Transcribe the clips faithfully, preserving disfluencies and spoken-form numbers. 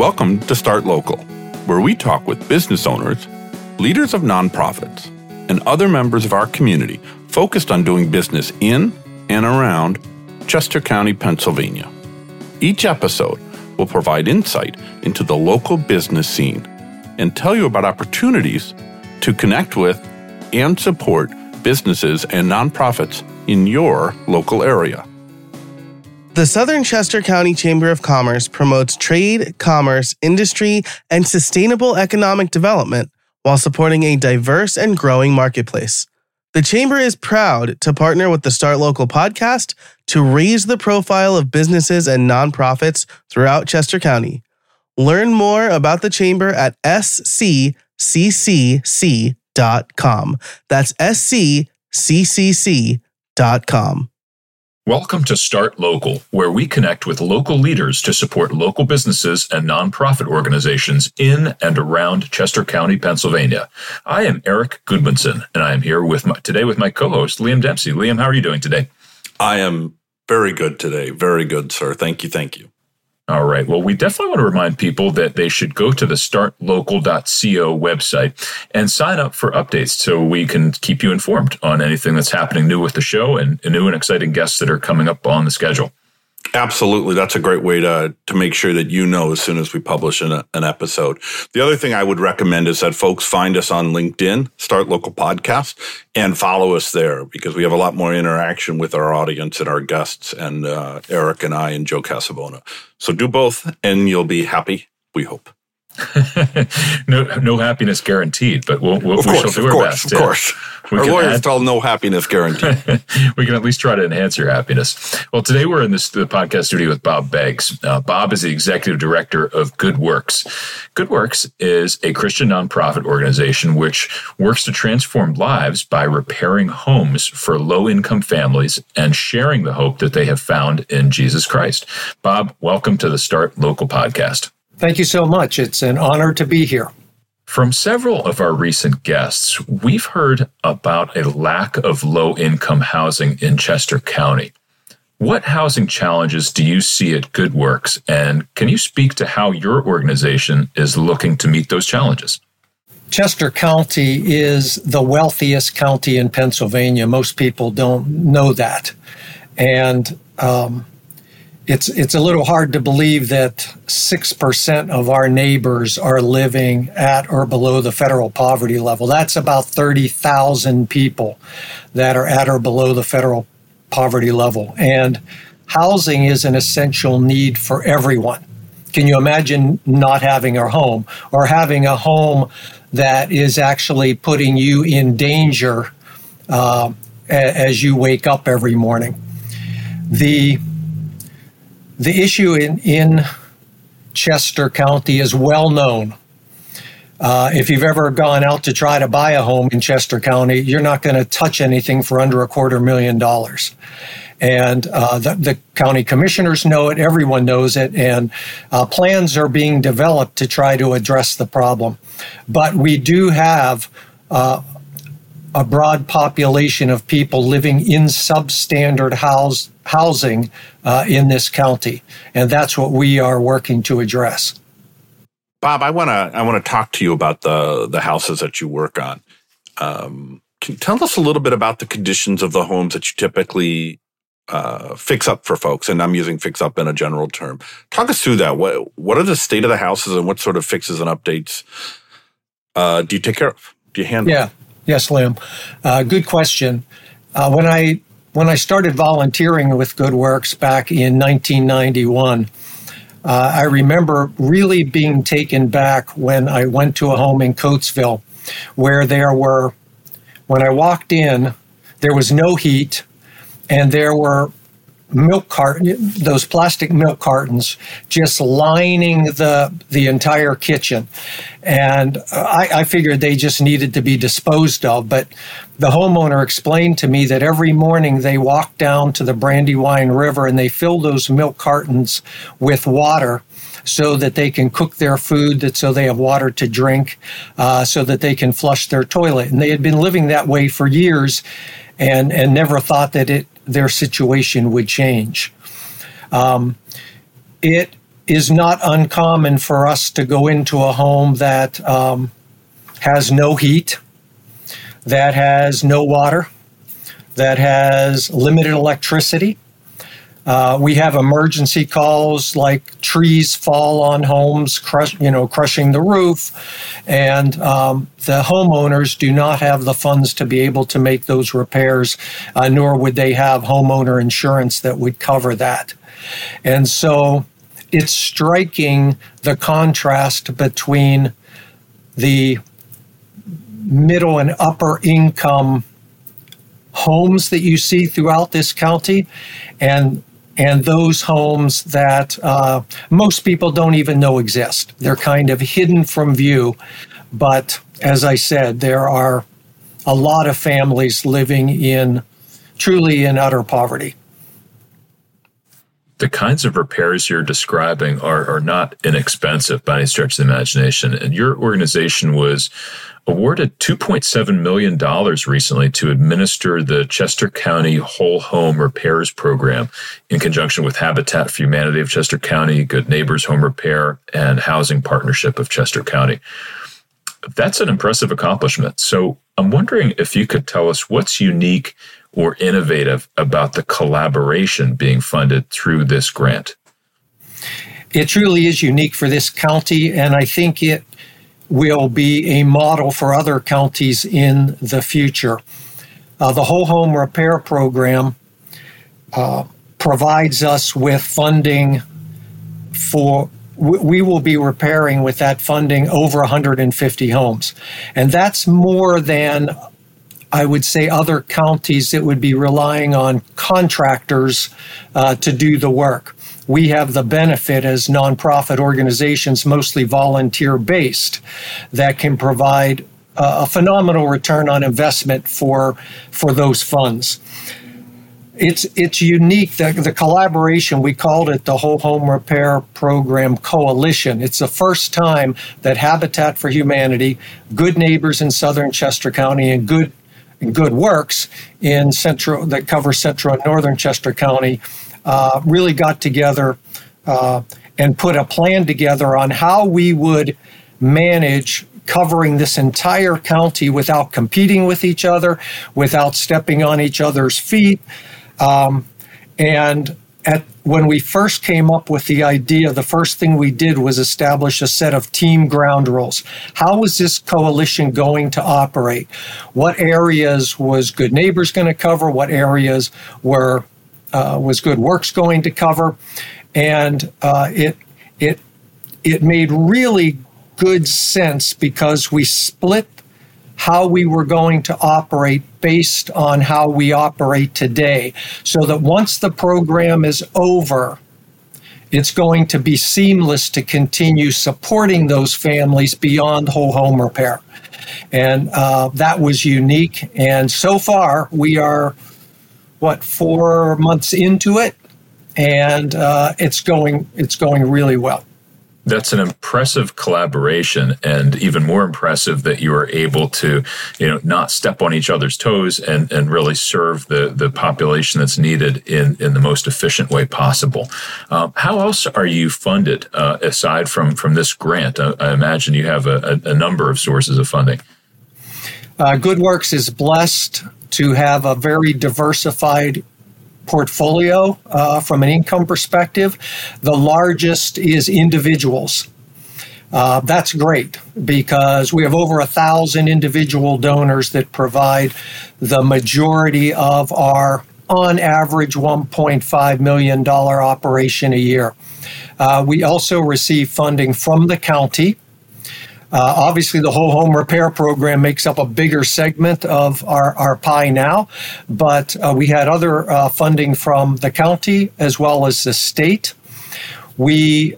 Welcome to Start Local, where we talk with business owners, leaders of nonprofits, and other members of our community focused on doing business in and around Chester County, Pennsylvania. Each episode will provide insight into the local business scene and tell you about opportunities to connect with and support businesses and nonprofits in your local area. The Southern Chester County Chamber of Commerce promotes trade, commerce, industry, and sustainable economic development while supporting a diverse and growing marketplace. The Chamber is proud to partner with the Start Local podcast to raise the profile of businesses and nonprofits throughout Chester County. Learn more about the Chamber at s c c c c dot com. That's s c c c c dot com. Welcome to Start Local, where we connect with local leaders to support local businesses and nonprofit organizations in and around Chester County, Pennsylvania. I am Eric Goodmanson, and I am here with my, today with my co-host, Liam Dempsey. Liam, how are you doing today? I am very good today. Very good, sir. Thank you. Thank you. All right. Well, we definitely want to remind people that they should go to the start local dot co website and sign up for updates so we can keep you informed on anything that's happening new with the show and new and exciting guests that are coming up on the schedule. Absolutely. That's a great way to to make sure that you know as soon as we publish an, an episode. The other thing I would recommend is that folks find us on LinkedIn, Start Local Podcast, and follow us there because we have a lot more interaction with our audience and our guests and uh, Eric and I and Joe Casabona. So do both and you'll be happy, we hope. no, no happiness guaranteed, but we'll, we'll, of we course, shall do of our course, best. Of course, we our lawyers add, tell no happiness guaranteed. We can at least try to enhance your happiness. Well, today we're in this the podcast studio with Bob Beggs. Uh, Bob is the executive director of Good Works. Good Works is a Christian nonprofit organization which works to transform lives by repairing homes for low-income families and sharing the hope that they have found in Jesus Christ. Bob, welcome to the Start Local podcast. Thank you so much. It's an honor to be here. From several of our recent guests, we've heard about a lack of low-income housing in Chester County. What housing challenges do you see at Good Works, and can you speak to how your organization is looking to meet those challenges? Chester County is the wealthiest county in Pennsylvania. Most people don't know that. And um, It's it's a little hard to believe that six percent of our neighbors are living at or below the federal poverty level. That's about thirty thousand people that are at or below the federal poverty level. And housing is an essential need for everyone. Can you imagine not having a home or having a home that is actually putting you in danger uh, as you wake up every morning? The The issue in, in Chester County is well known. Uh, if you've ever gone out to try to buy a home in Chester County, you're not going to touch anything for under a quarter million dollars. And uh, the, the county commissioners know it, everyone knows it, and uh, plans are being developed to try to address the problem. But we do have uh, a broad population of people living in substandard house, housing uh, in this county, and that's what we are working to address. Bob, I want to I want to talk to you about the the houses that you work on. Um, can you tell us a little bit about the conditions of the homes that you typically uh, fix up for folks? And I'm using fix up in a general term. Talk us through that. What what are the state of the houses, and what sort of fixes and updates uh, do you take care of? Do you handle? Yeah. Yes, Liam. Uh, good question. Uh, when I when I started volunteering with Good Works back in nineteen ninety-one, uh, I remember really being taken back when I went to a home in Coatesville where there were, when I walked in, there was no heat and there were milk carton, those plastic milk cartons just lining the the entire kitchen. And I, I figured they just needed to be disposed of. But the homeowner explained to me that every morning they walk down to the Brandywine River and they fill those milk cartons with water so that they can cook their food, that so they have water to drink, uh, so that they can flush their toilet. And they had been living that way for years and, and never thought that it their situation would change. Um, it is not uncommon for us to go into a home that um, has no heat, that has no water, that has limited electricity. Uh, we have emergency calls like trees fall on homes, crush, you know, crushing the roof, and um, the homeowners do not have the funds to be able to make those repairs, uh, nor would they have homeowner insurance that would cover that. And so it's striking the contrast between the middle and upper income homes that you see throughout this county and and those homes that uh, most people don't even know exist. They're kind of hidden from view. But as I said, there are a lot of families living in truly in utter poverty. The kinds of repairs you're describing are, are not inexpensive by any stretch of the imagination. And your organization was awarded two point seven million dollars recently to administer the Chester County Whole Home Repairs Program in conjunction with Habitat for Humanity of Chester County, Good Neighbors Home Repair, and Housing Partnership of Chester County. That's an impressive accomplishment. So I'm wondering if you could tell us what's unique or innovative about the collaboration being funded through this grant. It truly is unique for this county, and I think it will be a model for other counties in the future. Uh, the Whole Home Repair Program uh, provides us with funding for, we will be repairing with that funding over one hundred fifty homes. And that's more than, I would say, other counties that would be relying on contractors uh, to do the work. We have the benefit as nonprofit organizations, mostly volunteer-based, that can provide uh, a phenomenal return on investment for for those funds. It's it's unique, the, the collaboration, we called it the Whole Home Repair Program Coalition. It's the first time that Habitat for Humanity, Good Neighbors in Southern Chester County, and Good Good Works in central that cover central and northern Chester County uh, really got together uh, and put a plan together on how we would manage covering this entire county without competing with each other, without stepping on each other's feet. Um, and at when we first came up with the idea, the first thing we did was establish a set of team ground rules. How was this coalition going to operate? What areas was Good Neighbors going to cover? What areas were uh, was Good Works going to cover? And uh, it it it made really good sense because we split how we were going to operate based on how we operate today, so that once the program is over, it's going to be seamless to continue supporting those families beyond whole home repair. And uh, that was unique. And so far, we are, what, four months into it, and uh, it's going it's going really well. That's an impressive collaboration, and even more impressive that you are able to, you know, not step on each other's toes and, and really serve the, the population that's needed in, in the most efficient way possible. Um, how else are you funded uh, aside from, from this grant? I, I imagine you have a, a, a number of sources of funding. Uh, Good Works is blessed to have a very diversified portfolio uh, from an income perspective. The largest is individuals. Uh, that's great because we have over a thousand individual donors that provide the majority of our, on average, one point five million dollars operation a year. Uh, we also receive funding from the county. Uh, obviously, the Whole Home Repair Program makes up a bigger segment of our, our pie now, but uh, we had other uh, funding from the county as well as the state. We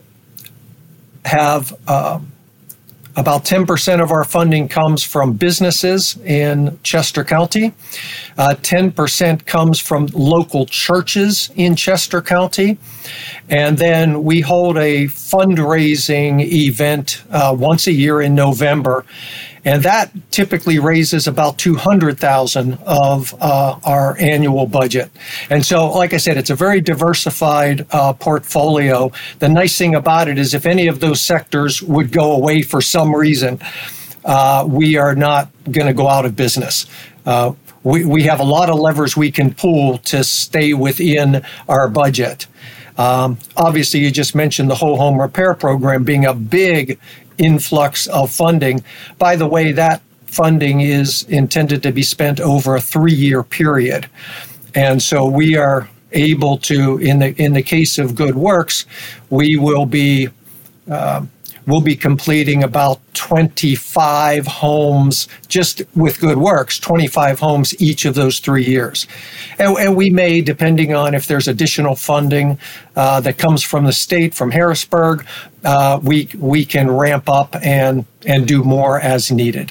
have uh, about ten percent of our funding comes from businesses in Chester County. Uh, ten percent comes from local churches in Chester County. And then we hold a fundraising event uh, once a year in November. And that typically raises about two hundred thousand dollars of uh, our annual budget. And so, like I said, it's a very diversified uh, portfolio. The nice thing about it is if any of those sectors would go away for some reason, uh, we are not going to go out of business. Uh, we, we have a lot of levers we can pull to stay within our budget. Um, obviously, you just mentioned the whole home repair program being a big influx of funding. By the way, that funding is intended to be spent over a three-year period. And so we are able to, in the in the case of Good Works, we will be uh, we'll be completing about twenty-five homes just with Good Works, twenty-five homes each of those three years. And, and we may, depending on if there's additional funding uh, that comes from the state, from Harrisburg, uh, we we can ramp up and and do more as needed.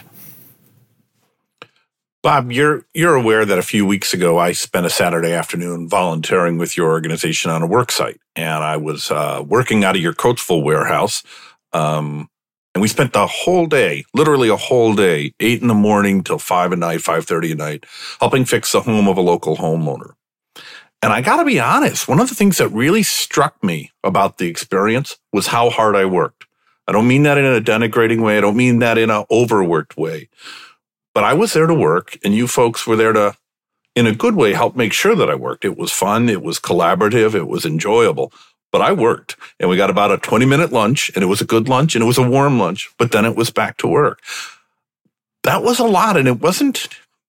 Bob, you're you're aware that a few weeks ago I spent a Saturday afternoon volunteering with your organization on a work site, and I was uh, working out of your Coatesville warehouse. Um, and we spent the whole day, literally a whole day, eight in the morning till five at night, five thirty at night, helping fix the home of a local homeowner. And I got to be honest, one of the things that really struck me about the experience was how hard I worked. I don't mean that in a denigrating way. I don't mean that in an overworked way. But I was there to work, and you folks were there to, in a good way, help make sure that I worked. It was fun. It was collaborative. It was enjoyable. But I worked, and we got about a twenty-minute lunch, and it was a good lunch, and it was a warm lunch, but then it was back to work. That was a lot, and it wasn't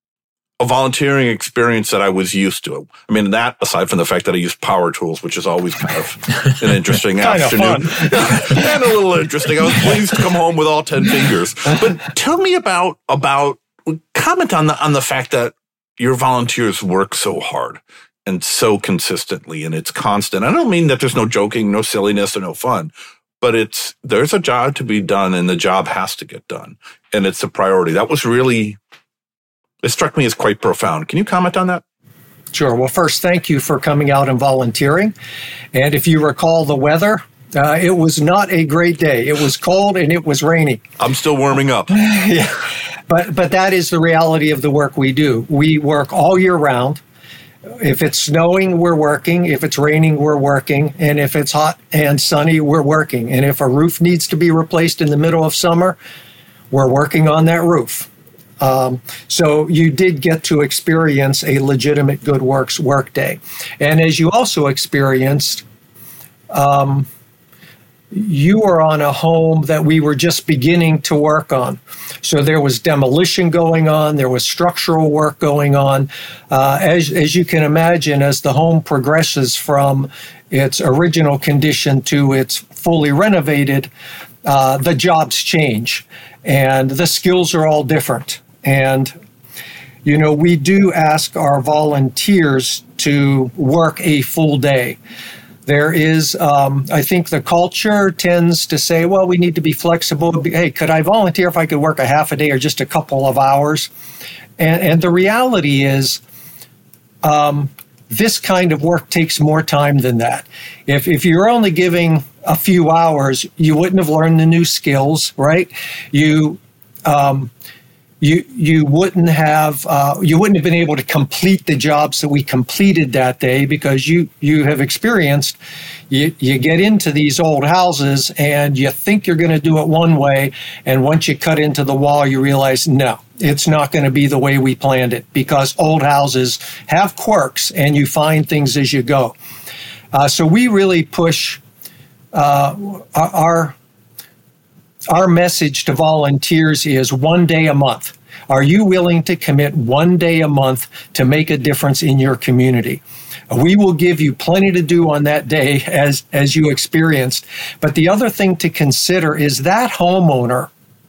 a volunteering experience that I was used to. I mean, that, aside from the fact that I used power tools, which is always kind of an interesting afternoon. And a little interesting. I was pleased to come home with all ten fingers. But tell me about, about comment on the on the fact that your volunteers work so hard and so consistently, and it's constant. I don't mean that there's no joking, no silliness, or no fun, but it's there's a job to be done, and the job has to get done, and it's a priority. That was really, it struck me as quite profound. Can you comment on that? Sure. Well, first, thank you for coming out and volunteering. And if you recall the weather, uh, it was not a great day. It was cold and it was rainy. I'm still warming up. Yeah. But but that is the reality of the work we do. We work all year round. If it's snowing, we're working. If it's raining, we're working. And if it's hot and sunny, we're working. And if a roof needs to be replaced in the middle of summer, we're working on that roof. Um, so you did get to experience a legitimate Good Works workday. And as you also experienced, um, you were on a home that we were just beginning to work on. So there was demolition going on, there was structural work going on. Uh, as, as you can imagine, as the home progresses from its original condition to its fully renovated, uh, the jobs change and the skills are all different. And, you know, we do ask our volunteers to work a full day. There is, um, I think the culture tends to say, well, we need to be flexible. Hey, could I volunteer if I could work a half a day or just a couple of hours? And, and the reality is, um, this kind of work takes more time than that. If, if you're only giving a few hours, you wouldn't have learned the new skills, right? You, um, You you wouldn't have uh, you wouldn't have been able to complete the jobs that we completed that day because you you have experienced you you get into these old houses and you think you're going to do it one way, and once you cut into the wall you realize no, it's not going to be the way we planned it, because old houses have quirks and you find things as you go. Uh, so we really push uh, our. Our message to volunteers is one day a month. Are you willing to commit one day a month to make a difference in your community? We will give you plenty to do on that day as, as you experienced. But the other thing to consider is that homeowner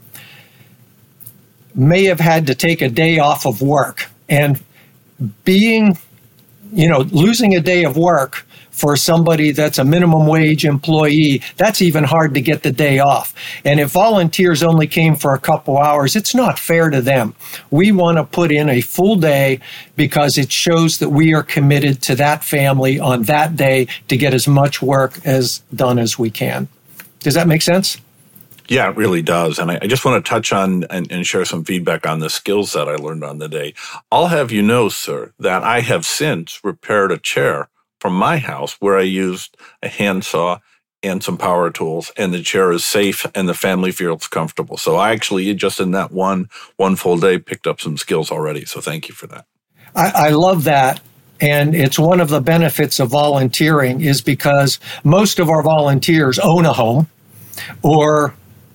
may have had to take a day off of work. And being, you know, losing a day of work for somebody that's a minimum wage employee, that's even hard to get the day off. And if volunteers only came for a couple hours, it's not fair to them. We want to put in a full day because it shows that we are committed to that family on that day to get as much work as done as we can. Does that make sense? Yeah, it really does. And I, I just want to touch on and, and share some feedback on the skills that I learned on the day. I'll have you know, sir, that I have since repaired a chair from my house where I used a handsaw and some power tools, and the chair is safe and the family feels comfortable. So I actually, just in that one one full day, picked up some skills already. So thank you for that. I, I love that. And it's one of the benefits of volunteering is because most of our volunteers own a home, or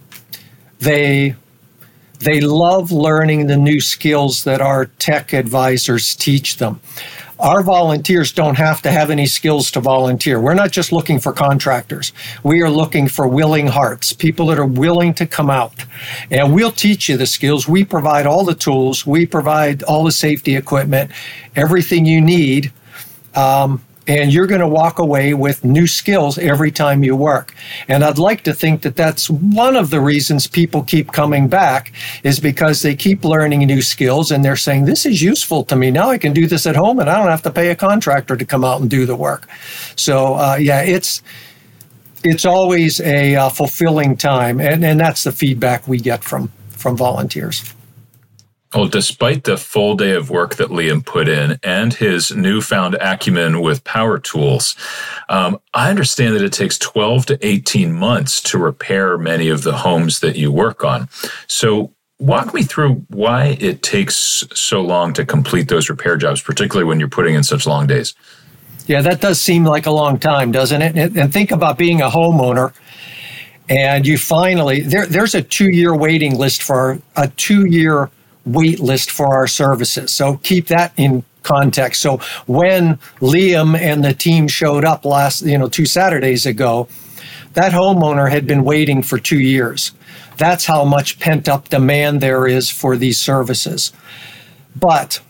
they they love learning the new skills that our tech advisors teach them. Our volunteers don't have to have any skills to volunteer. We're not just looking for contractors. We are looking for willing hearts, people that are willing to come out. And we'll teach you the skills. We provide all the tools. We provide all the safety equipment, everything you need. Um, and you're going to walk away with new skills every time you work. And I'd like to think that that's one of the reasons people keep coming back, is because they keep learning new skills and they're saying, this is useful to me. Now I can do this at home and I don't have to pay a contractor to come out and do the work. So, uh, yeah, it's it's always a uh, fulfilling time. And, and that's the feedback we get from, from volunteers. Well, despite the full day of work that Liam put in and his newfound acumen with power tools, um, I understand that it takes twelve to eighteen months to repair many of the homes that you work on. So walk me through why it takes so long to complete those repair jobs, particularly when you're putting in such long days. Yeah, that does seem like a long time, doesn't it? And think about being a homeowner. And you finally, there, there's a two-year waiting list for a two-year wait list for our services. So keep that in context. So when Liam and the team showed up last, you know, two Saturdays ago, that homeowner had been waiting for two years. That's how much pent-up demand there is for these services. But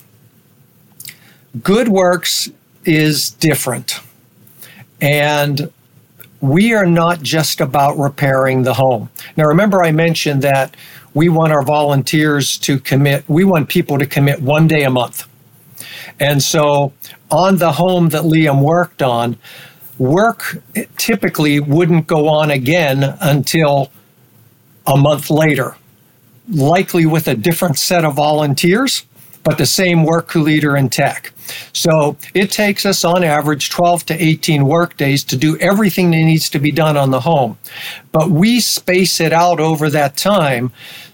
Good Works is different. And we are not just about repairing the home. Now, remember I mentioned that we want our volunteers to commit, we want people to commit one day a month. And so on the home that Liam worked on, work typically wouldn't go on again until a month later, likely with a different set of volunteers, but the same work crew leader and tech. So it takes us on average twelve to eighteen work days to do everything that needs to be done on the home. But we space it out over that time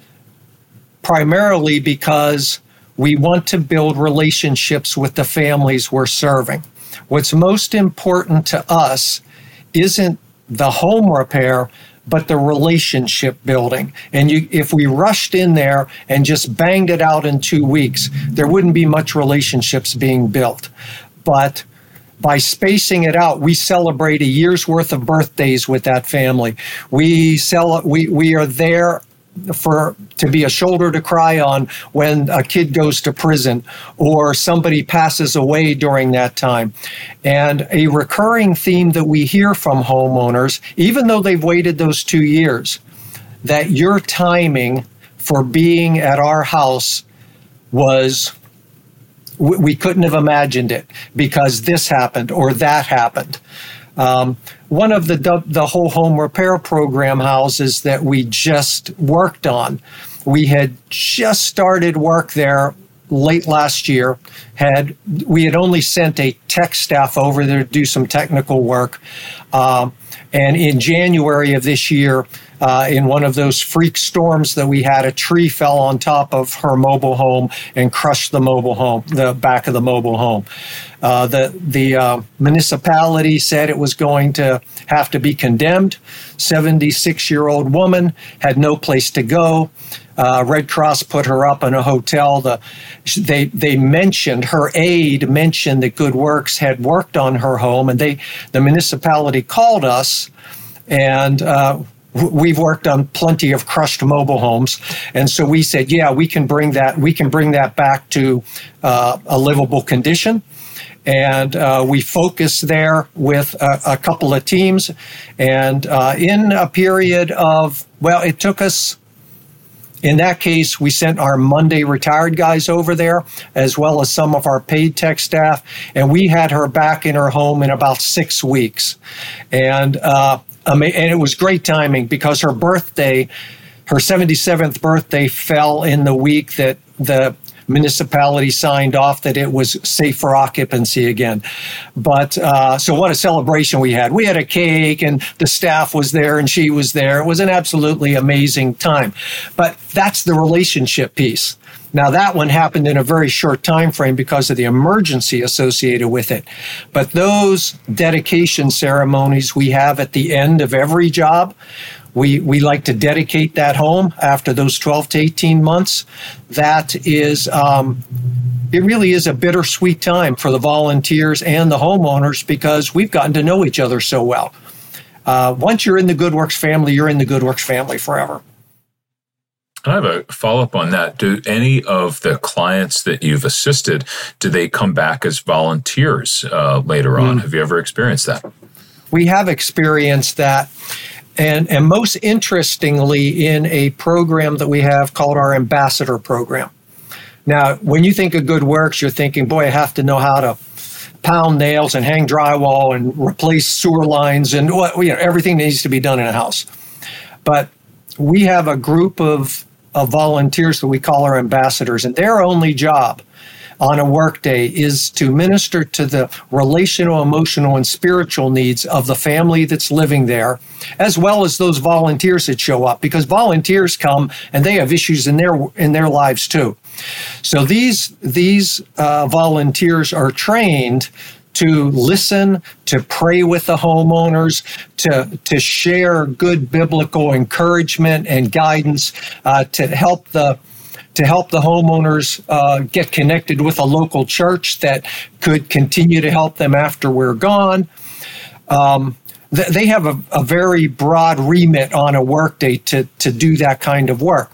primarily because we want to build relationships with the families we're serving. What's most important to us isn't the home repair, but the relationship building. And you, if we rushed in there and just banged it out in two weeks, there wouldn't be much relationships being built. But by spacing it out, we celebrate a year's worth of birthdays with that family. We sell, we, we are there for to be a shoulder to cry on when a kid goes to prison or somebody passes away during that time. And a recurring theme that we hear from homeowners, even though they've waited those two years, that your timing for being at our house was, we couldn't have imagined it because this happened or that happened. Um, one of the the whole home repair program houses that we just worked on, we had just started work there late last year. Had we had only sent a tech staff over there to do some technical work, um, and in January of this year, uh, in one of those freak storms that we had, a tree fell on top of her mobile home and crushed the mobile home, the back of the mobile home. Uh, the the uh, municipality said it was going to have to be condemned. seventy-six-year-old woman had no place to go. Uh, Red Cross put her up in a hotel. The, they they mentioned, her aide mentioned that Good Works had worked on her home, and they the municipality called us, and uh, we've worked on plenty of crushed mobile homes, and so we said, yeah, we can bring that we can bring that back to uh, a livable condition. And uh, we focused there with a, a couple of teams. And uh, in a period of, well, it took us, in that case, we sent our Monday retired guys over there, as well as some of our paid tech staff. And we had her back in her home in about six weeks. And uh, ama- and it was great timing because her birthday, her seventy-seventh birthday, fell in the week that the municipality signed off that it was safe for occupancy again. But uh, so what a celebration we had. We had a cake and the staff was there and she was there. It was an absolutely amazing time. But that's the relationship piece. Now, that one happened in a very short time frame because of the emergency associated with it. But those dedication ceremonies we have at the end of every job, we we like to dedicate that home after those twelve to eighteen months. That is, um, it really is a bittersweet time for the volunteers and the homeowners because we've gotten to know each other so well. Uh, once you're in the Good Works family, you're in the Good Works family forever. I have a follow-up on that. Do any of the clients that you've assisted, do they come back as volunteers uh, later on? Mm. Have you ever experienced that? We have experienced that. And, and most interestingly, in a program that we have called our Ambassador Program. Now, when you think of Good Works, you're thinking, boy, I have to know how to pound nails and hang drywall and replace sewer lines and what, you know, everything that needs to be done in a house. But we have a group of of volunteers that we call our ambassadors, and their only job on a workday is to minister to the relational, emotional, and spiritual needs of the family that's living there, as well as those volunteers that show up, because volunteers come and they have issues in their in their lives too. So these these uh, volunteers are trained to listen, to pray with the homeowners, to to share good biblical encouragement and guidance, uh, to help the to help the homeowners uh, get connected with a local church that could continue to help them after we're gone. Um, th- they have a, a very broad remit on a workday to to do that kind of work.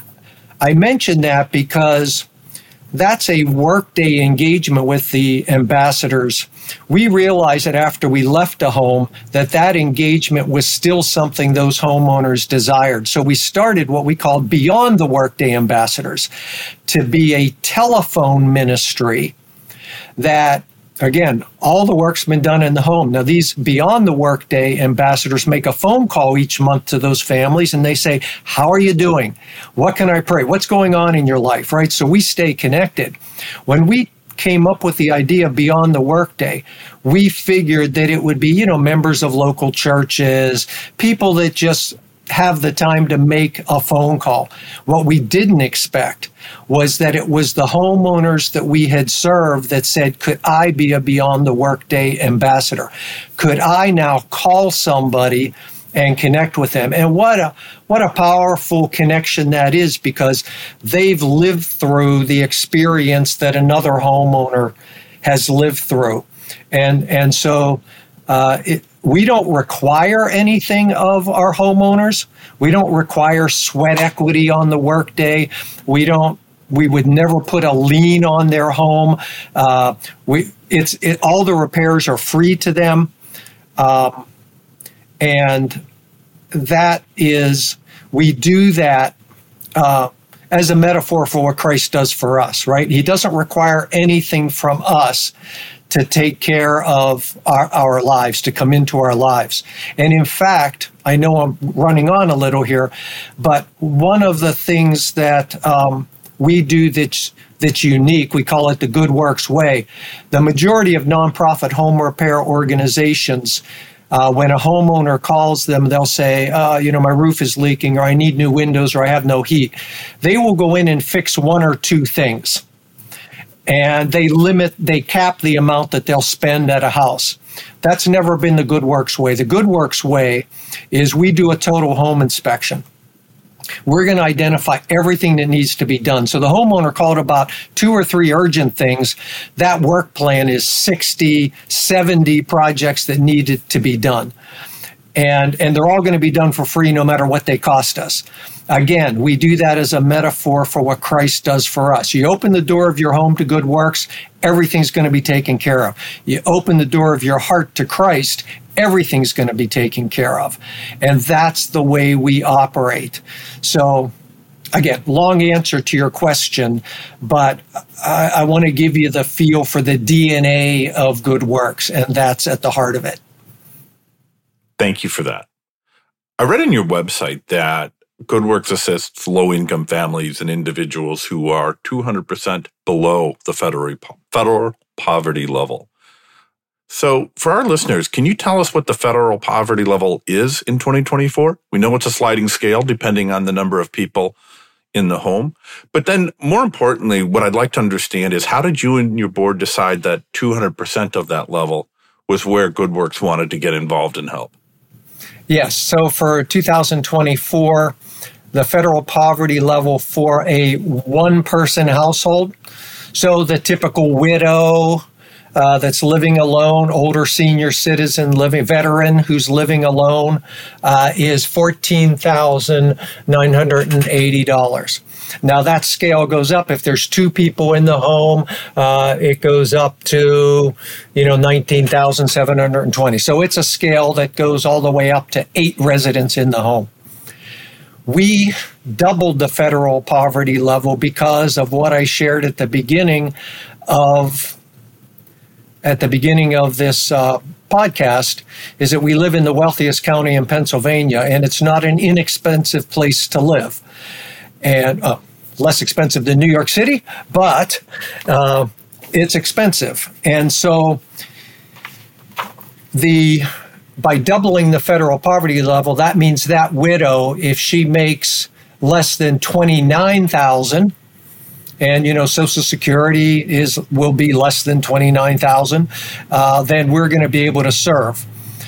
I mention that because that's a workday engagement with the ambassadors. We realized that after we left a home, that that engagement was still something those homeowners desired. So we started what we called Beyond the Workday Ambassadors to be a telephone ministry that, again, all the work's been done in the home. Now, these Beyond the Workday ambassadors make a phone call each month to those families, and they say, how are you doing? What can I pray? What's going on in your life, right? So we stay connected. When we came up with the idea of Beyond the Workday, we figured that it would be, you know, members of local churches, people that just have the time to make a phone call. What we didn't expect was that it was the homeowners that we had served that said, could I be a Beyond the Workday ambassador? Could I now call somebody and connect with them? And what a what a powerful connection that is, because they've lived through the experience that another homeowner has lived through. And, and so uh, it, we don't require anything of our homeowners. We don't require sweat equity on the workday. We don't. We would never put a lien on their home. Uh, we it's it, all the repairs are free to them, um, and that is we do that uh, as a metaphor for what Christ does for us. Right? He doesn't require anything from us to take care of our, our lives, to come into our lives. And in fact, I know I'm running on a little here, but one of the things that um, we do that's, that's unique, we call it the Good Works Way. The majority of nonprofit home repair organizations, uh, when a homeowner calls them, they'll say, uh, you know, my roof is leaking, or I need new windows, or I have no heat. They will go in and fix one or two things. And they limit, they cap the amount that they'll spend at a house. That's never been the Good Works Way. The Good Works Way is we do a total home inspection. We're going to identify everything that needs to be done. So the homeowner called about two or three urgent things. That work plan is sixty, seventy projects that needed to be done. And, and they're all going to be done for free no matter what they cost us. Again, we do that as a metaphor for what Christ does for us. You open the door of your home to good works, everything's going to be taken care of. You open the door of your heart to Christ, everything's going to be taken care of. And that's the way we operate. So, again, long answer to your question, but I, I want to give you the feel for the D N A of Good Works, and that's at the heart of it. Thank you for that. I read on your website that GoodWorks assists low-income families and individuals who are two hundred percent below the federal, federal poverty level. So for our listeners, can you tell us what the federal poverty level is in twenty twenty-four? We know it's a sliding scale depending on the number of people in the home. But then more importantly, what I'd like to understand is how did you and your board decide that two hundred percent of that level was where GoodWorks wanted to get involved and help? Yes. So for two thousand twenty-four, the federal poverty level for a one-person household, so the typical widow uh, that's living alone, older senior citizen living, veteran who's living alone, uh, is fourteen thousand nine hundred eighty dollars. Now that scale goes up if there's two people in the home. Uh, it goes up to, you know, nineteen thousand seven hundred twenty. So it's a scale that goes all the way up to eight residents in the home. We doubled the federal poverty level because of what I shared at the beginning of at the beginning of this uh, podcast, is that we live in the wealthiest county in Pennsylvania, and it's not an inexpensive place to live. And uh, less expensive than New York City, but uh, it's expensive. And so the by doubling the federal poverty level, that means that widow, if she makes less than twenty-nine thousand dollars, and you know Social Security is will be less than twenty-nine thousand dollars, uh, then we're going to be able to serve.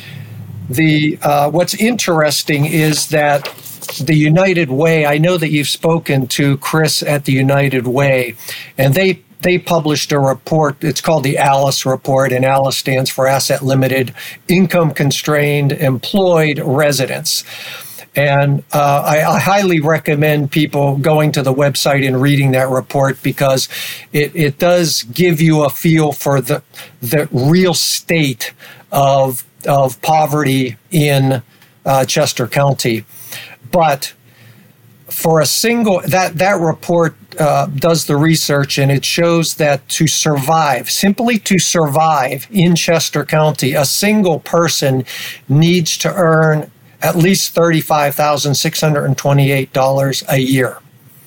The uh, what's interesting is that the United Way, I know that you've spoken to Chris at the United Way, and they they published a report. It's called the ALICE report, and ALICE stands for Asset Limited Income Constrained Employed Residents. And uh, I, I highly recommend people going to the website and reading that report, because it, it does give you a feel for the the real state of of poverty in uh, Chester County. But for a single, that, that report uh, does the research, and it shows that to survive, simply to survive in Chester County, a single person needs to earn at least thirty-five thousand six hundred twenty-eight dollars a year.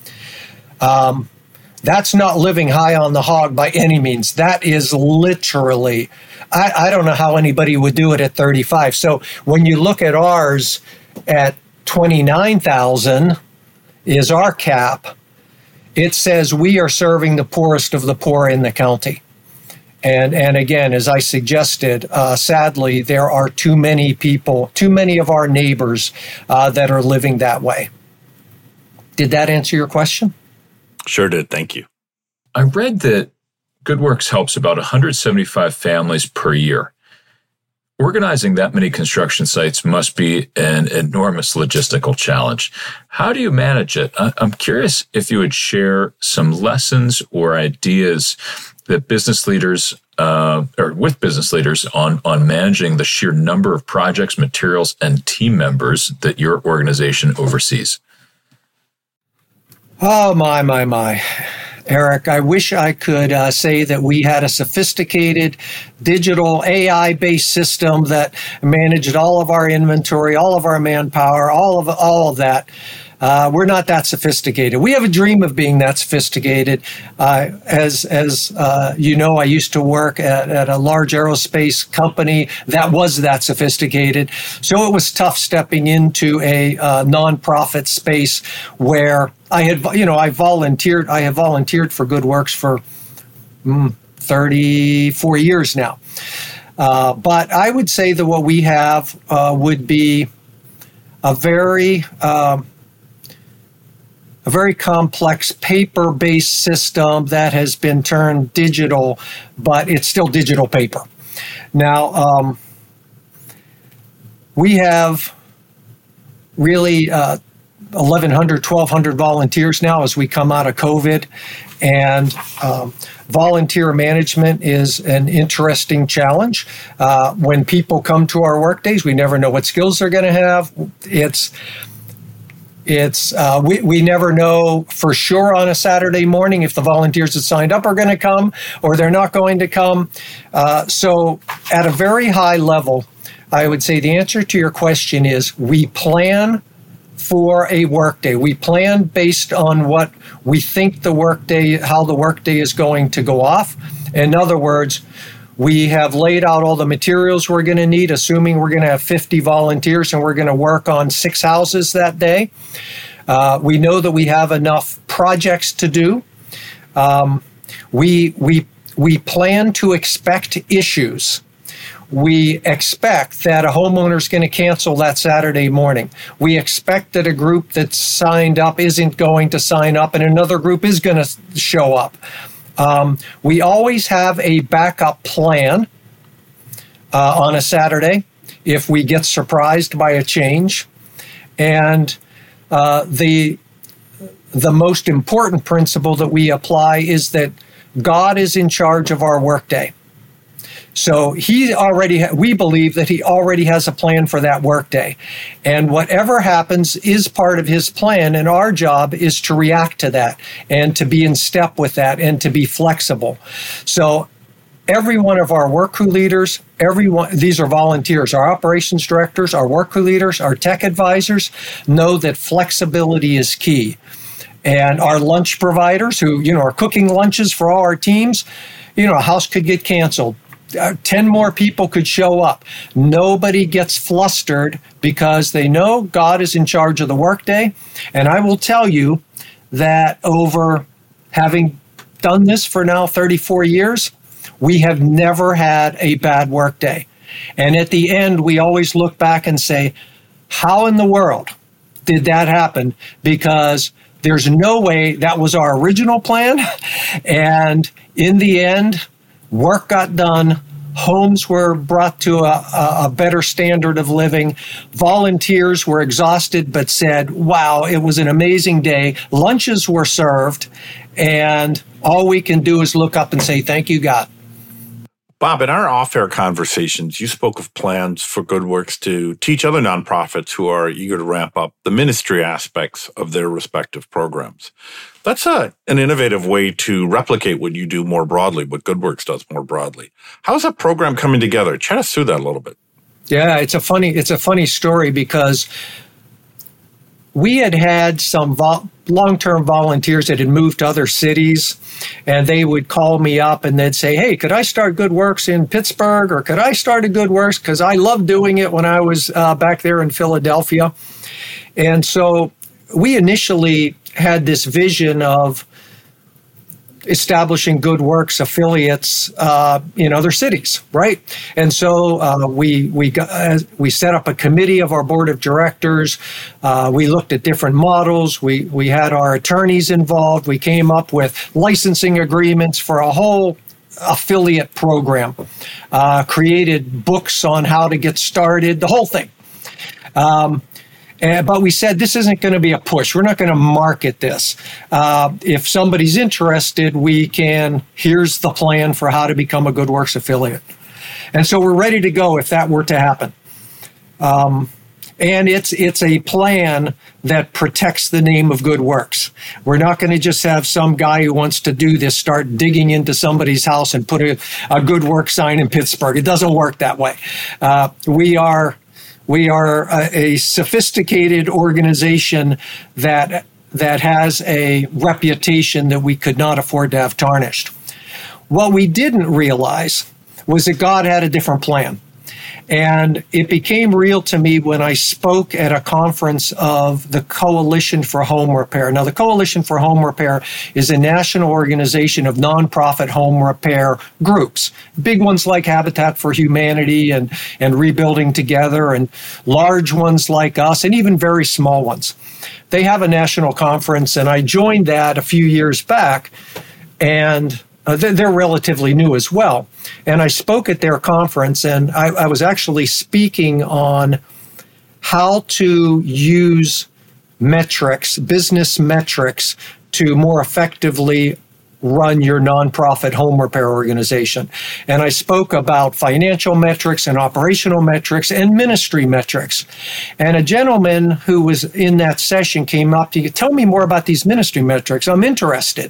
Um, that's not living high on the hog by any means. That is literally, I, I don't know how anybody would do it at thirty-five. So when you look at ours at twenty-nine thousand is our cap, it says we are serving the poorest of the poor in the county. And and again, as I suggested, uh, sadly, there are too many people, too many of our neighbors uh, that are living that way. Did that answer your question? Sure did. Thank you. I read that GoodWorks helps about one hundred seventy-five families per year. Organizing that many construction sites must be an enormous logistical challenge. How do you manage it? I'm curious if you would share some lessons or ideas that business leaders, uh, or with business leaders on, on managing the sheer number of projects, materials, and team members that your organization oversees. Oh, my, my, my. Eric, I wish I could uh, say that we had a sophisticated digital A I-based system that managed all of our inventory, all of our manpower, all of all of that. Uh, we're not that sophisticated. We have a dream of being that sophisticated. Uh, as as uh, you know, I used to work at, at a large aerospace company that was that sophisticated. So it was tough stepping into a uh, nonprofit space where I had, you know, I volunteered. I have volunteered for GoodWorks for mm, thirty-four years now. Uh, but I would say that what we have uh, would be a very um, a very complex paper-based system that has been turned digital, but it's still digital paper. Now, um, we have really uh, eleven hundred, twelve hundred volunteers now as we come out of COVID, and um, volunteer management is an interesting challenge. Uh, when people come to our work days, we never know what skills they're going to have. It's It's uh, we, we never know for sure on a Saturday morning if the volunteers that signed up are going to come or they're not going to come. Uh, so at a very high level, I would say the answer to your question is we plan for a workday. We plan based on what we think the workday, how the workday is going to go off. In other words, we have laid out all the materials we're going to need, assuming we're going to have fifty volunteers and we're going to work on six houses that day. Uh, we know that we have enough projects to do. Um, we we we plan to expect issues. We expect that a homeowner is going to cancel that Saturday morning. We expect that a group that's signed up isn't going to sign up and another group is going to show up. Um, we always have a backup plan uh, on a Saturday if we get surprised by a change. And uh, the the most important principle that we apply is that God is in charge of our workday. So he already, ha- we believe that he already has a plan for that workday. And whatever happens is part of his plan, and our job is to react to that and to be in step with that and to be flexible. So every one of our work crew leaders, everyone, these are volunteers, our operations directors, our work crew leaders, our tech advisors know that flexibility is key. And our lunch providers who, you know, are cooking lunches for all our teams, you know, a house could get canceled. Uh, ten more people could show up. Nobody gets flustered because they know God is in charge of the workday. And I will tell you that over having done this for now thirty-four years, we have never had a bad workday. And at the end, we always look back and say, how in the world did that happen? Because there's no way that was our original plan. And in the end, work got done. Homes were brought to a, a better standard of living. Volunteers were exhausted, but said, wow, it was an amazing day. Lunches were served. And all we can do is look up and say, thank you, God. Bob, in our off-air conversations, you spoke of plans for GoodWorks to teach other nonprofits who are eager to ramp up the ministry aspects of their respective programs. That's a, an innovative way to replicate what you do more broadly, what GoodWorks does more broadly. How's that program coming together? Chat us through that a little bit. Yeah, it's a funny, it's a funny story because we had had some vol- long-term volunteers that had moved to other cities, and they would call me up and they'd say, hey, could I start GoodWorks in Pittsburgh, or could I start a GoodWorks? Because I loved doing it when I was uh, back there in Philadelphia. And so we initially had this vision of establishing GoodWorks affiliates uh, in other cities, right? And so uh, we we got, uh, we set up a committee of our board of directors. Uh, we looked at different models. We we had our attorneys involved. We came up with licensing agreements for a whole affiliate program. Uh, created books on how to get started. The whole thing. Um, And, but we said, this isn't going to be a push. We're not going to market this. Uh, if somebody's interested, we can, here's the plan for how to become a GoodWorks affiliate. And so we're ready to go if that were to happen. Um, and it's it's a plan that protects the name of GoodWorks. We're not going to just have some guy who wants to do this start digging into somebody's house and put a, a GoodWorks sign in Pittsburgh. It doesn't work that way. Uh, we are... We are a, a sophisticated organization that that has a reputation that we could not afford to have tarnished. What we didn't realize was that God had a different plan. And it became real to me when I spoke at a conference of the Coalition for Home Repair. Now, the Coalition for Home Repair is a national organization of nonprofit home repair groups. Big ones like Habitat for Humanity and, and Rebuilding Together, and large ones like us, and even very small ones. They have a national conference, and I joined that a few years back, and Uh, they're relatively new as well. And I spoke at their conference, and I, I was actually speaking on how to use metrics, business metrics, to more effectively run your nonprofit home repair organization. And I spoke about financial metrics and operational metrics and ministry metrics. And a gentleman who was in that session came up to you, tell me more about these ministry metrics. I'm interested.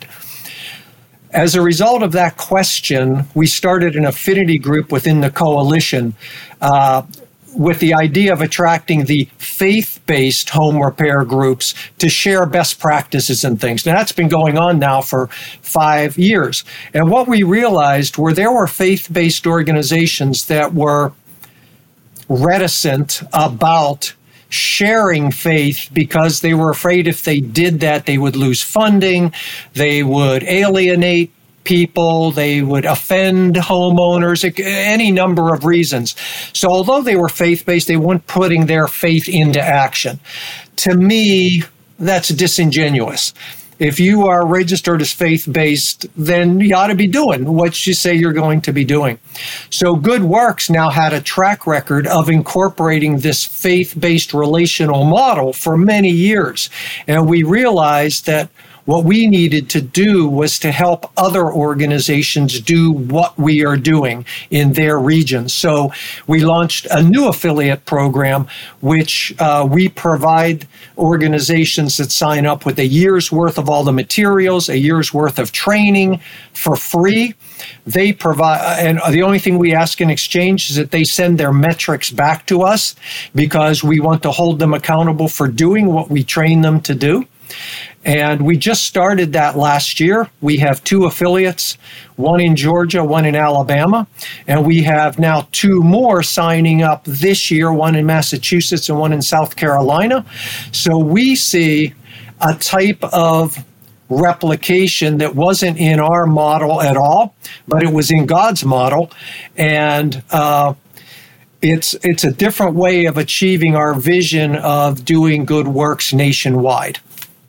As a result of that question, we started an affinity group within the coalition. Uh, with the idea of attracting the faith-based home repair groups to share best practices and things. Now, that's been going on now for five years. And what we realized were there were faith-based organizations that were reticent about sharing faith because they were afraid if they did that, they would lose funding, they would alienate people, they would offend homeowners, any number of reasons. So although they were faith-based, they weren't putting their faith into action. To me, that's disingenuous. If you are registered as faith-based, then you ought to be doing what you say you're going to be doing. So Good Works now had a track record of incorporating this faith-based relational model for many years. And we realized that what we needed to do was to help other organizations do what we are doing in their regions. So we launched a new affiliate program, which uh, we provide organizations that sign up with a year's worth of all the materials, a year's worth of training for free. They provide, and the only thing we ask in exchange is that they send their metrics back to us because we want to hold them accountable for doing what we train them to do. And we just started that last year. We have two affiliates, one in Georgia, one in Alabama. And we have now two more signing up this year, one in Massachusetts and one in South Carolina. So we see a type of replication that wasn't in our model at all, but it was in God's model. And uh, it's it's a different way of achieving our vision of doing good works nationwide.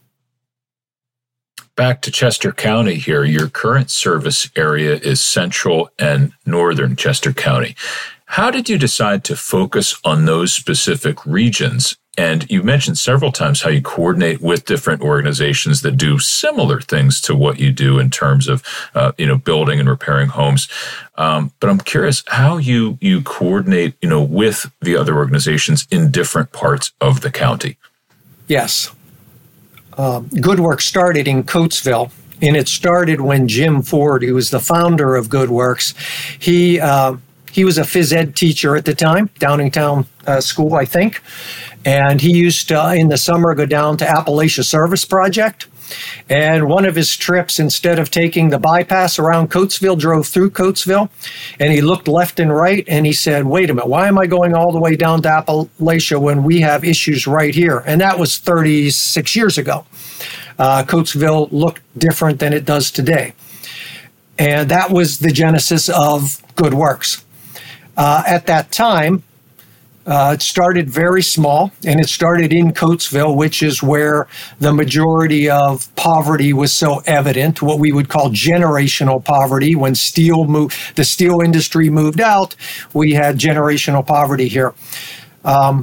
Back to Chester County here, your current service area is central and northern Chester County. How did you decide to focus on those specific regions? And you mentioned several times how you coordinate with different organizations that do similar things to what you do in terms of, uh, you know, building and repairing homes. Um, but I'm curious how you you coordinate, you know, with the other organizations in different parts of the county. Yes. Uh, Good Works started in Coatesville, and it started when Jim Ford, who was the founder of Good Works, he uh, he was a phys ed teacher at the time, Downingtown uh, School, I think, and he used to, uh, in the summer, go down to Appalachia Service Project. And one of his trips, instead of taking the bypass around Coatesville, drove through Coatesville, and he looked left and right, and he said, wait a minute, why am I going all the way down to Appalachia when we have issues right here? And that was thirty-six years ago. Uh, Coatesville looked different than it does today. And that was the genesis of Good Works. Uh, at that time, Uh, it started very small, and it started in Coatesville, which is where the majority of poverty was so evident, what we would call generational poverty. When steel moved, the steel industry moved out, we had generational poverty here. Um,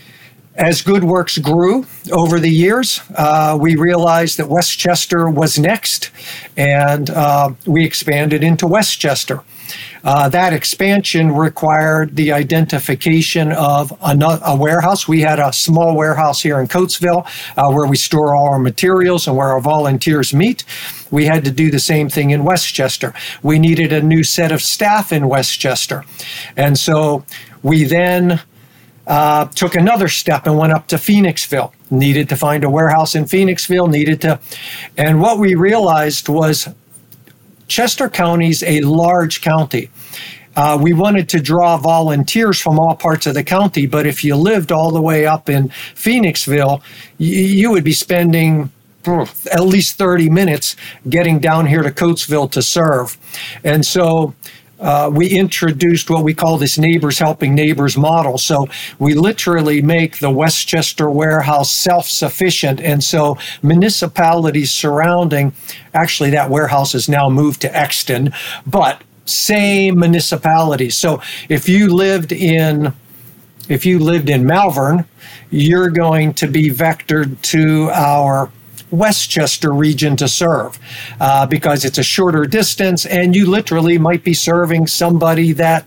As Good Works grew over the years, uh, we realized that Westchester was next, and uh, we expanded into Westchester. Uh, that expansion required the identification of a, a warehouse. We had a small warehouse here in Coatesville uh, where we store all our materials and where our volunteers meet. We had to do the same thing in Westchester. We needed a new set of staff in Westchester. And so we then uh, took another step and went up to Phoenixville. Needed to find a warehouse in Phoenixville, needed to, and what we realized was Chester County's a large county. Uh, we wanted to draw volunteers from all parts of the county, but if you lived all the way up in Phoenixville, y- you would be spending at least thirty minutes getting down here to Coatesville to serve. And so uh, we introduced what we call this Neighbors Helping Neighbors model. So we literally make the Westchester warehouse self-sufficient. And so municipalities surrounding, actually that warehouse has now moved to Exton, but same municipalities. So if you lived in, if you lived in Malvern, you're going to be vectored to our Westchester region to serve uh, because it's a shorter distance, and you literally might be serving somebody that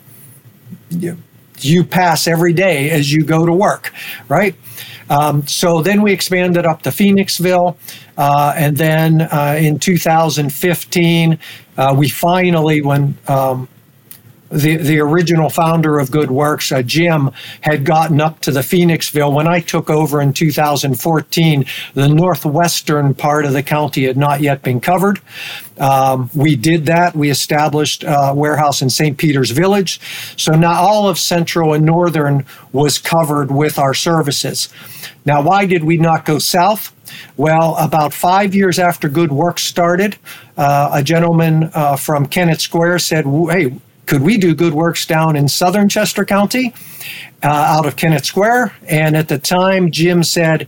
you, you pass every day as you go to work, right? Um, so then we expanded up to Phoenixville, uh, and then uh, in two thousand fifteen, uh, we finally, when um, the, the original founder of Good Works, uh, Jim, had gotten up to the Phoenixville. When I took over in two thousand fourteen, the northwestern part of the county had not yet been covered. Um, we did that. We established a warehouse in Saint Peter's Village. So now all of central and northern was covered with our services. Now, why did we not go south? Well, about five years after Good Works started, uh, a gentleman uh, from Kennett Square said, hey, could we do Good Works down in southern Chester County, uh, out of Kennett Square? And at the time, Jim said,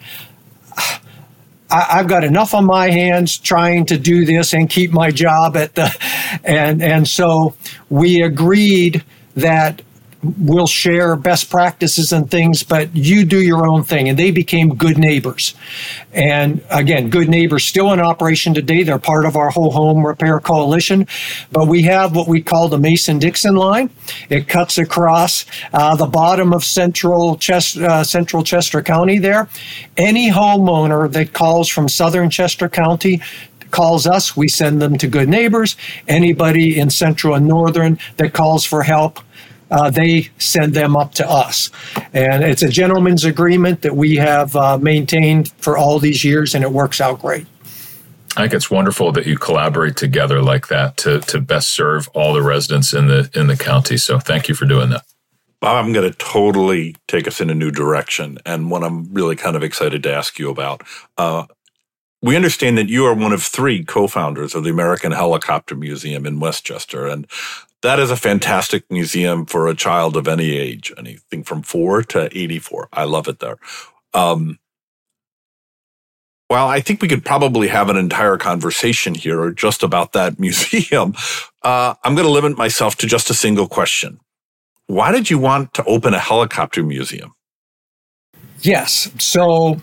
I- I've got enough on my hands trying to do this and keep my job at the, and and so we agreed that we'll share best practices and things, but you do your own thing. And they became Good Neighbors. And again, Good Neighbors still in operation today. They're part of our Whole Home Repair Coalition. But we have what we call the Mason-Dixon line. It cuts across uh, the bottom of central Chester, uh, central Chester County there. Any homeowner that calls from southern Chester County calls us, we send them to Good Neighbors. Anybody in central and northern that calls for help, Uh, they send them up to us. And it's a gentleman's agreement that we have uh, maintained for all these years, and it works out great. I think it's wonderful that you collaborate together like that to to best serve all the residents in the in the county. So thank you for doing that. Bob, I'm going to totally take us in a new direction, and one I'm really kind of excited to ask you about. Uh, we understand that you are one of three co-founders of the American Helicopter Museum in Westchester, and that is a fantastic museum for a child of any age, anything from four to eighty-four. I love it there. Um, well, I think we could probably have an entire conversation here just about that museum. Uh, I'm going to limit myself to just a single question. Why did you want to open a helicopter museum? Yes. So,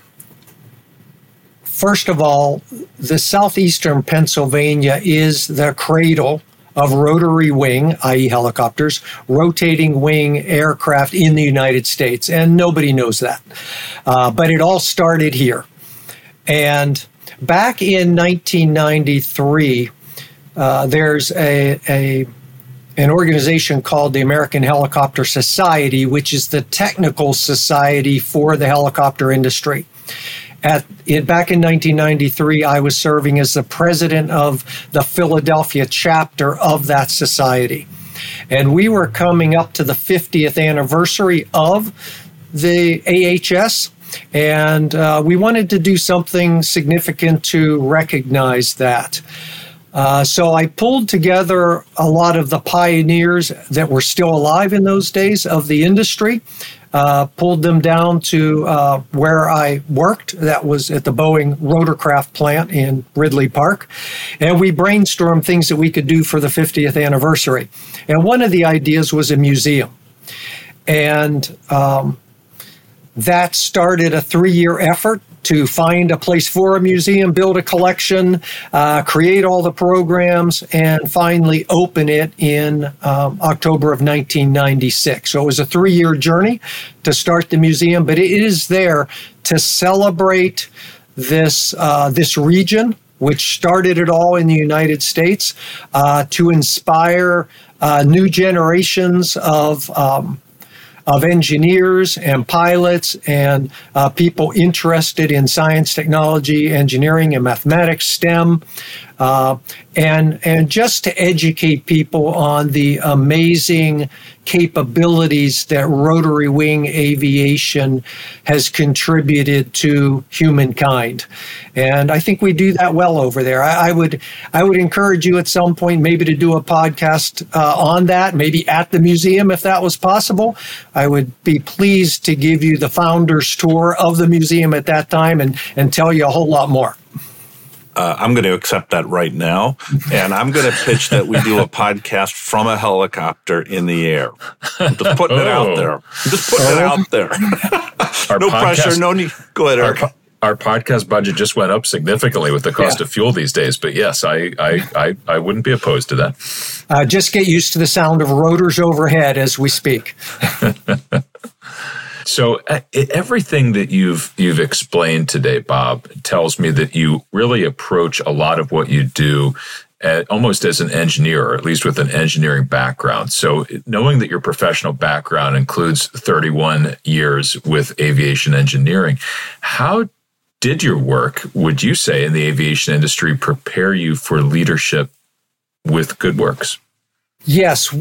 first of all, the southeastern Pennsylvania is the cradle of rotary wing, that is helicopters, rotating wing aircraft in the United States. And nobody knows that. Uh, but it all started here. And back in nineteen ninety-three, uh, there's a, a an organization called the American Helicopter Society, which is the technical society for the helicopter industry. At it, back in nineteen ninety-three, I was serving as the president of the Philadelphia chapter of that society. And we were coming up to the fiftieth anniversary of the A H S, and uh, we wanted to do something significant to recognize that. Uh, so I pulled together a lot of the pioneers that were still alive in those days of the industry, uh, pulled them down to uh, where I worked. That was at the Boeing Rotorcraft plant in Ridley Park. And we brainstormed things that we could do for the fiftieth anniversary. And one of the ideas was a museum. And um, that started a three-year effort to find a place for a museum, build a collection, uh, create all the programs, and finally open it in um, October of nineteen ninety-six. So it was a three-year journey to start the museum, but it is there to celebrate this uh, this region, which started it all in the United States, uh, to inspire uh, new generations of um, of engineers and pilots and uh, people interested in science, technology, engineering, and mathematics, STEM, uh, and and just to educate people on the amazing capabilities that rotary wing aviation has contributed to humankind. And I think we do that well over there. I, I would I would encourage you at some point maybe to do a podcast uh, on that, maybe at the museum if that was possible. I would be pleased to give you the founder's tour of the museum at that time and, and tell you a whole lot more. Uh, I'm going to accept that right now, and I'm going to pitch that we do a podcast from a helicopter in the air. I'm just putting oh. it out there. I'm just putting oh. it out there. no podcast, pressure, no need. Go ahead, Eric. Our, our podcast budget just went up significantly with the cost yeah. of fuel these days, but yes, I, I, I, I wouldn't be opposed to that. Uh, just get used to the sound of rotors overhead as we speak. So uh, everything that you've you've explained today, Bob, tells me that you really approach a lot of what you do uh, almost as an engineer, or at least with an engineering background. So knowing that your professional background includes thirty-one years with aviation engineering, how did your work, would you say, in the aviation industry prepare you for leadership with GoodWorks? Yes,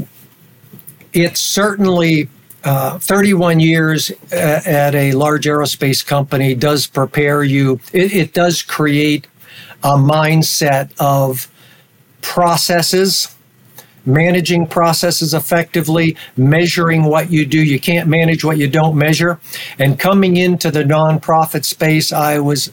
it's certainly uh, thirty-one years at a large aerospace company does prepare you. It, it does create a mindset of processes, managing processes effectively, measuring what you do. You can't manage what you don't measure. And coming into the nonprofit space, I was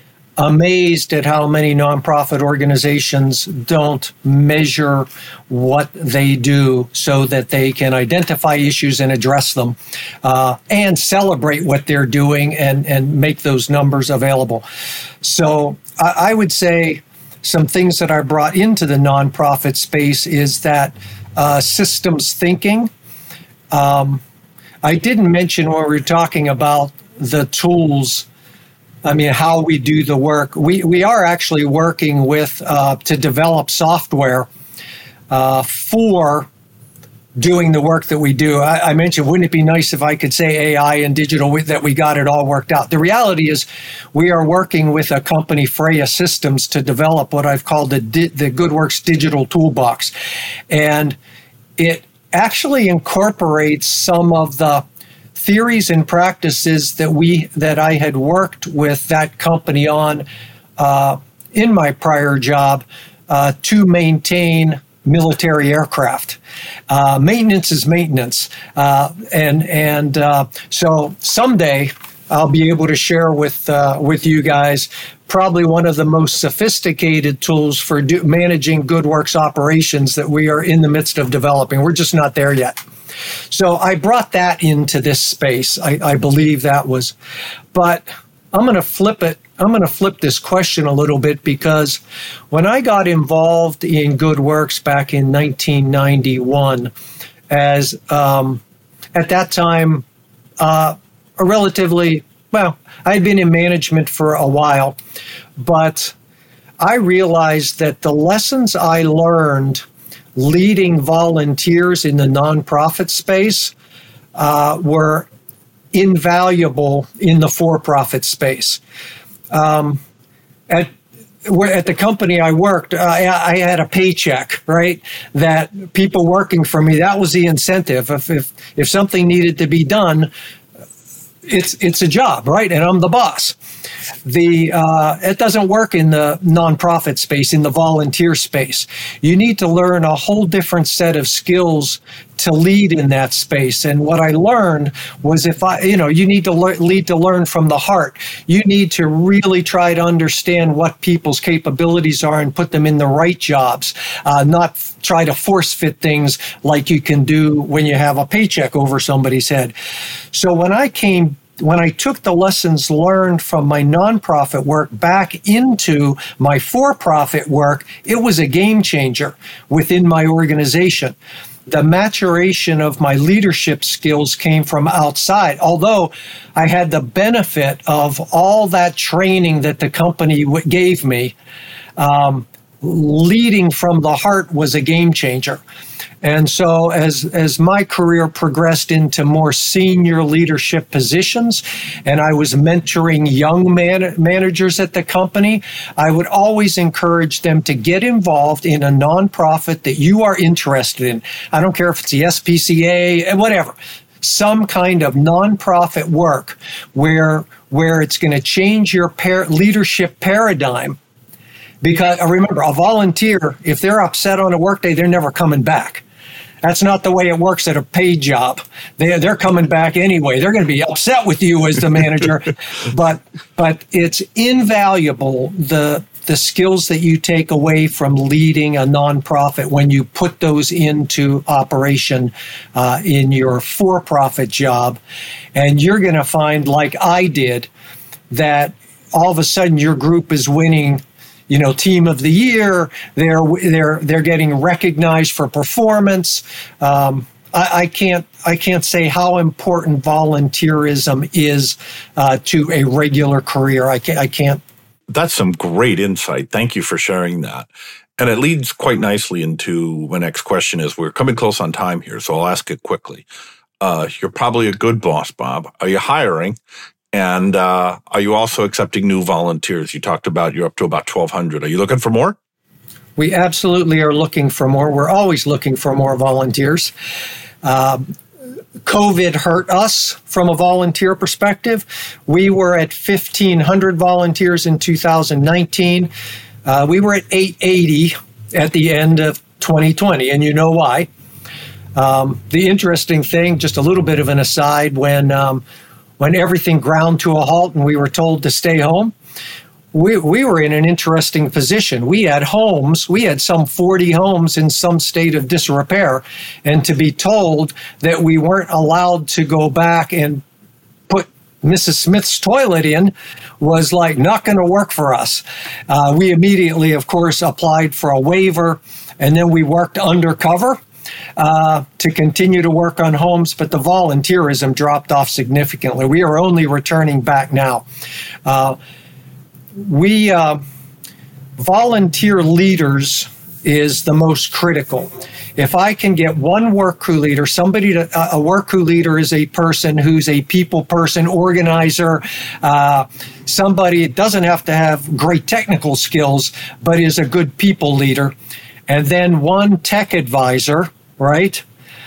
amazed at how many nonprofit organizations don't measure what they do so that they can identify issues and address them, uh, and celebrate what they're doing and, and make those numbers available. So I, I would say some things that I brought into the nonprofit space is that uh, systems thinking. Um, I didn't mention when we were talking about the tools, I mean, how we do the work. We we are actually working with uh, to develop software uh, for doing the work that we do. I, I mentioned, wouldn't it be nice if I could say A I and digital, that we got it all worked out? The reality is we are working with a company, Freya Systems, to develop what I've called the, the GoodWorks Digital Toolbox. And it actually incorporates some of the theories and practices that we that I had worked with that company on uh, in my prior job uh, to maintain military aircraft. Uh, maintenance is maintenance, uh, and and uh, so someday I'll be able to share with uh, with you guys probably one of the most sophisticated tools for do, managing GoodWorks operations that we are in the midst of developing. We're just not there yet. So I brought that into this space. I, I believe that was, but I'm going to flip it. I'm going to flip this question a little bit, because when I got involved in GoodWorks back in nineteen ninety-one, as um, at that time, uh, a relatively, well, I had been in management for a while, but I realized that the lessons I learned leading volunteers in the nonprofit space uh, were invaluable in the for-profit space. Um, at at the company I worked, uh, I, I had a paycheck, right? That people working for me, that was the incentive. If if if something needed to be done, it's it's a job, right? And I'm the boss. The uh, it doesn't work in the nonprofit space, in the volunteer space. You need to learn a whole different set of skills to lead in that space. And what I learned was, if I, you know, you need to le- lead to learn from the heart. You need to really try to understand what people's capabilities are and put them in the right jobs, uh, not f- try to force fit things like you can do when you have a paycheck over somebody's head. So when I came When I took the lessons learned from my nonprofit work back into my for-profit work, it was a game changer within my organization. The maturation of my leadership skills came from outside, although I had the benefit of all that training that the company w- gave me. Um, leading from the heart was a game changer. And so as as my career progressed into more senior leadership positions, and I was mentoring young man, managers at the company, I would always encourage them to get involved in a nonprofit that you are interested in. I don't care if it's the S P C A, whatever. Some kind of nonprofit work where, where it's going to change your par- leadership paradigm. Because remember, a volunteer, if they're upset on a workday, they're never coming back. That's not the way it works at a paid job. They, they're coming back anyway. They're going to be upset with you as the manager. but but it's invaluable, the the skills that you take away from leading a nonprofit when you put those into operation uh, in your for-profit job. And you're going to find, like I did, that all of a sudden your group is winning, you know, team of the year. They're they're they're getting recognized for performance. Um, I, I can't I can't say how important volunteerism is uh, to a regular career. I can't I can't. That's some great insight. Thank you for sharing that. And it leads quite nicely into my next question is, we're coming close on time here, so I'll ask it quickly. Uh, you're probably a good boss, Bob. Are you hiring? And uh, are you also accepting new volunteers? You talked about you're up to about twelve hundred. Are you looking for more? We absolutely are looking for more. We're always looking for more volunteers. Um, COVID hurt us from a volunteer perspective. We were at fifteen hundred volunteers in two thousand nineteen. Uh, we were at eight eighty at the end of twenty twenty, and you know why. Um, the interesting thing, just a little bit of an aside, when um, when everything ground to a halt and we were told to stay home, we, we were in an interesting position. We had homes, we had some forty homes in some state of disrepair, and to be told that we weren't allowed to go back and put Missus Smith's toilet in was like not going to work for us. Uh, we immediately, of course, applied for a waiver, and then we worked undercover uh, to continue to work on homes, but the volunteerism dropped off significantly. We are only returning back now. Uh, we uh, volunteer leaders is the most critical. If I can get one work crew leader, somebody to, uh, a work crew leader is a person who's a people person, organizer, uh, somebody that doesn't have to have great technical skills, but is a good people leader. And then one tech advisor, right?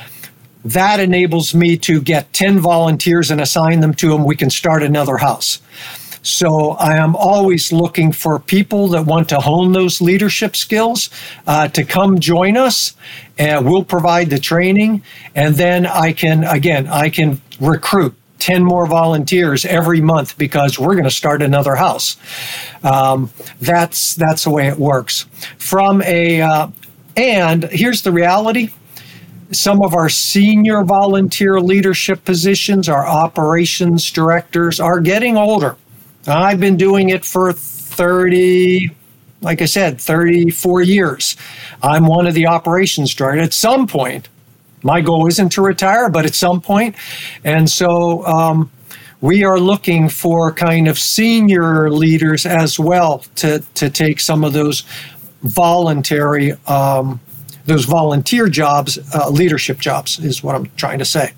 That enables me to get ten volunteers and assign them to them. We can start another house. So I am always looking for people that want to hone those leadership skills uh, to come join us, and we'll provide the training. And then I can, again, I can recruit ten more volunteers every month because we're going to start another house. Um, that's that's the way it works. From a uh, and here's the reality. Some of our senior volunteer leadership positions, our operations directors, are getting older. I've been doing it for thirty, like I said, thirty-four years. I'm one of the operations directors. At some point, my goal isn't to retire, but at some point. And so um, we are looking for kind of senior leaders as well to, to take some of those voluntary, um, those volunteer jobs, uh, leadership jobs is what I'm trying to say.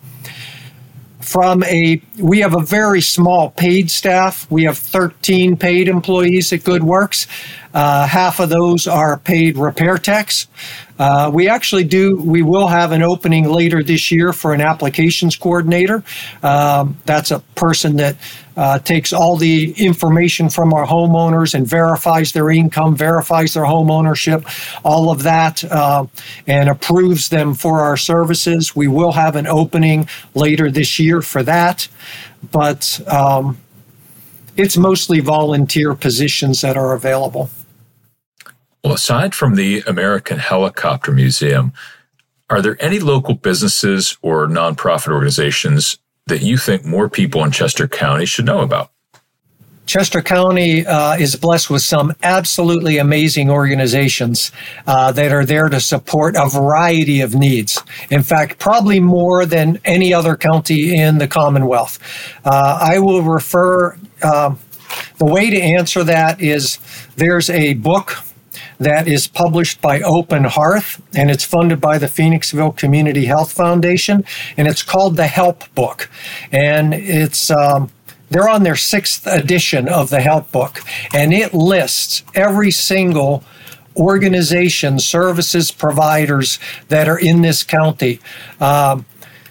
From a, we have a very small paid staff. We have thirteen paid employees at GoodWorks. Uh, half of those are paid repair techs. Uh, we actually do, we will have an opening later this year for an applications coordinator. Um, that's a person that uh, takes all the information from our homeowners and verifies their income, verifies their home ownership, all of that, uh, and approves them for our services. We will have an opening later this year for that, but um, it's mostly volunteer positions that are available. Well, aside from the American Helicopter Museum, are there any local businesses or nonprofit organizations that you think more people in Chester County should know about? Chester County uh, is blessed with some absolutely amazing organizations uh, that are there to support a variety of needs. In fact, probably more than any other county in the Commonwealth. Uh, I will refer, uh, the way to answer that is there's a book that is published by Open Hearth, and it's funded by the Phoenixville Community Health Foundation, and it's called The Help Book. And it's um, they're on their sixth edition of the Help Book, and it lists every single organization, services providers that are in this county. Um,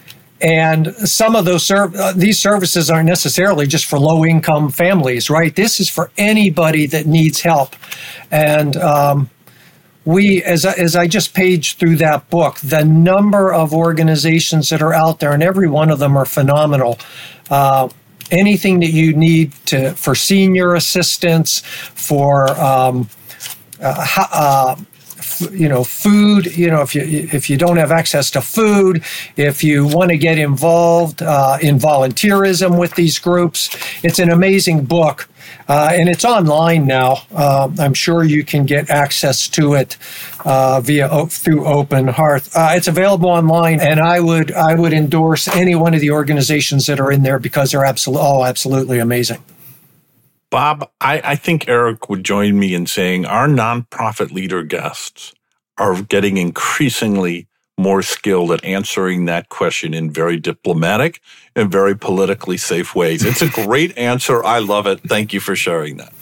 And some of those serv- uh, these services aren't necessarily just for low-income families, right? This is for anybody that needs help. And um, we, as I, as I just paged through that book, the number of organizations that are out there, and every one of them are phenomenal. Uh, anything that you need to for senior assistance, for um, uh, uh, you know, food, you know, if you if you don't have access to food, if you want to get involved uh, in volunteerism with these groups, it's an amazing book. Uh, and it's online now. Uh, I'm sure you can get access to it uh, via through Open Hearth. Uh, it's available online, and I would I would endorse any one of the organizations that are in there because they're absolutely oh, absolutely amazing. Bob, I, I think Eric would join me in saying our nonprofit leader guests are getting increasingly more skilled at answering that question in very diplomatic and very politically safe ways. It's a great answer. I love it. Thank you for sharing that.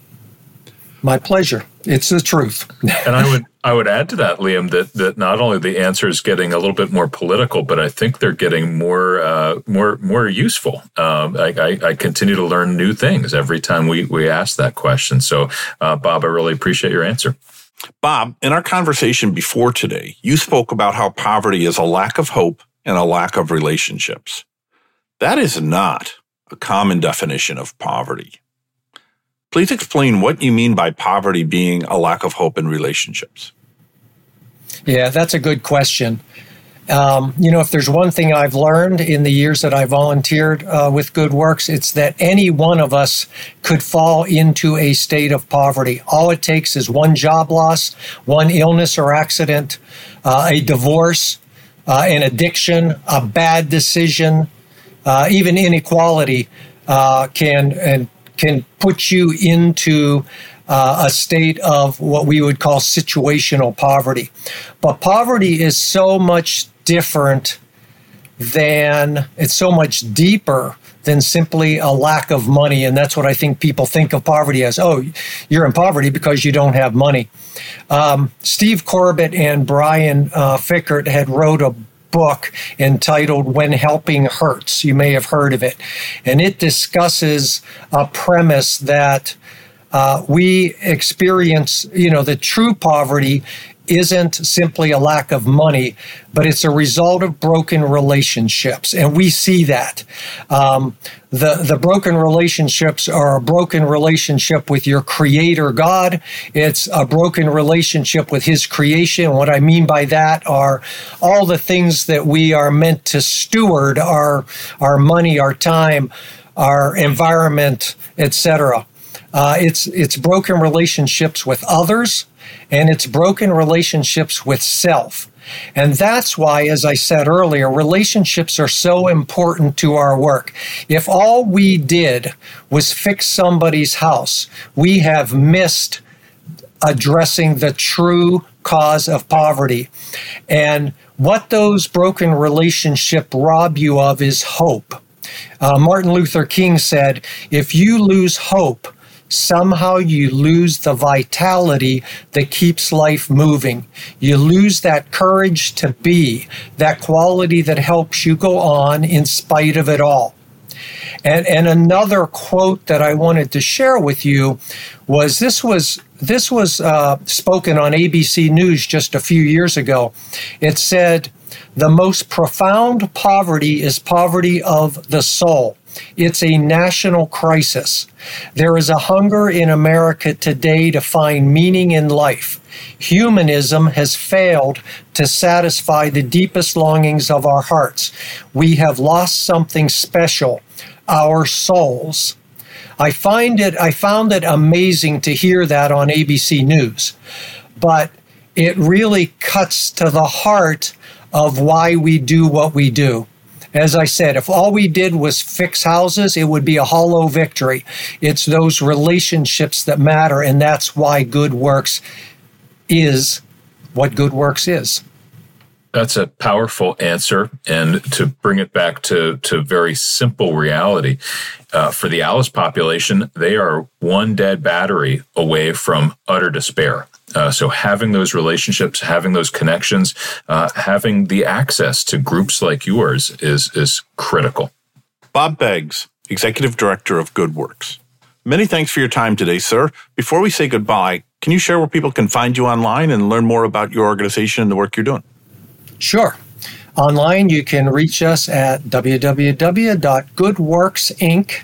My pleasure. It's the truth. And I would I would add to that, Liam, that that not only the answer is getting a little bit more political, but I think they're getting more uh, more more useful. Um, I, I, I continue to learn new things every time we we ask that question. So, uh, Bob, I really appreciate your answer. Bob, in our conversation before today, you spoke about how poverty is a lack of hope and a lack of relationships. That is not a common definition of poverty. Please explain what you mean by poverty being a lack of hope in relationships. Yeah, that's a good question. Um, you know, if there's one thing I've learned in the years that I volunteered uh, with Good Works, it's that any one of us could fall into a state of poverty. All it takes is one job loss, one illness or accident, uh, a divorce, uh, an addiction, a bad decision, uh, even inequality uh, can and can put you into uh, a state of what we would call situational poverty. But poverty is so much different than, it's so much deeper than simply a lack of money. And that's what I think people think of poverty as. Oh, you're in poverty because you don't have money. Um, Steve Corbett and Brian uh, Fickert had wrote a book entitled When Helping Hurts. You may have heard of it. And it discusses a premise that uh, we experience, you know, the true poverty isn't simply a lack of money, but it's a result of broken relationships. And we see that. Um, the, the broken relationships are a broken relationship with your creator, God. It's a broken relationship with his creation. What I mean by that are all the things that we are meant to steward, our, our money, our time, our environment, et cetera. Uh, it's, it's broken relationships with others, and it's broken relationships with self. And that's why, as I said earlier, relationships are so important to our work. If all we did was fix somebody's house, we have missed addressing the true cause of poverty. And what those broken relationships rob you of is hope. Uh, Martin Luther King said, if you lose hope, somehow you lose the vitality that keeps life moving. You lose that courage to be, that quality that helps you go on in spite of it all. And, and another quote that I wanted to share with you was this was this was uh, spoken on A B C News just a few years ago. It said, the most profound poverty is poverty of the soul. It's a national crisis. There is a hunger in America today to find meaning in life. Humanism has failed to satisfy the deepest longings of our hearts. We have lost something special, our souls. I find it, I found it amazing to hear that on A B C News, but it really cuts to the heart of why we do what we do. As I said, if all we did was fix houses, it would be a hollow victory. It's those relationships that matter, and that's why Good Works is what Good Works is. That's a powerful answer. And to bring it back to, to very simple reality, uh, for the Alice population, they are one dead battery away from utter despair. Uh, so having those relationships, having those connections, uh, having the access to groups like yours is is critical. Bob Beggs, Executive Director of Good Works. Many thanks for your time today, sir. Before we say goodbye, can you share where people can find you online and learn more about your organization and the work you're doing? Sure. Online, you can reach us at w w w dot good works inc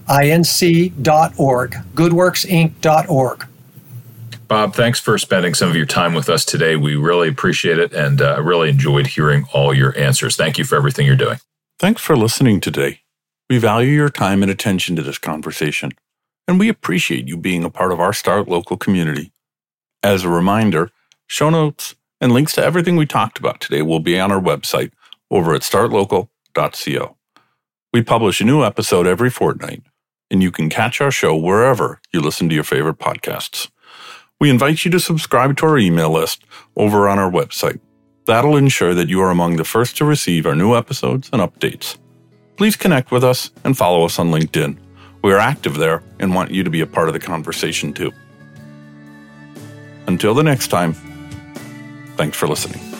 dot org, good works inc dot org. Bob, thanks for spending some of your time with us today. We really appreciate it, and I uh, really enjoyed hearing all your answers. Thank you for everything you're doing. Thanks for listening today. We value your time and attention to this conversation, and we appreciate you being a part of our Start Local community. As a reminder, show notes and links to everything we talked about today will be on our website over at start local dot co. We publish a new episode every fortnight, and you can catch our show wherever you listen to your favorite podcasts. We invite you to subscribe to our email list over on our website. That'll ensure that you are among the first to receive our new episodes and updates. Please connect with us and follow us on LinkedIn. We are active there and want you to be a part of the conversation too. Until the next time, thanks for listening.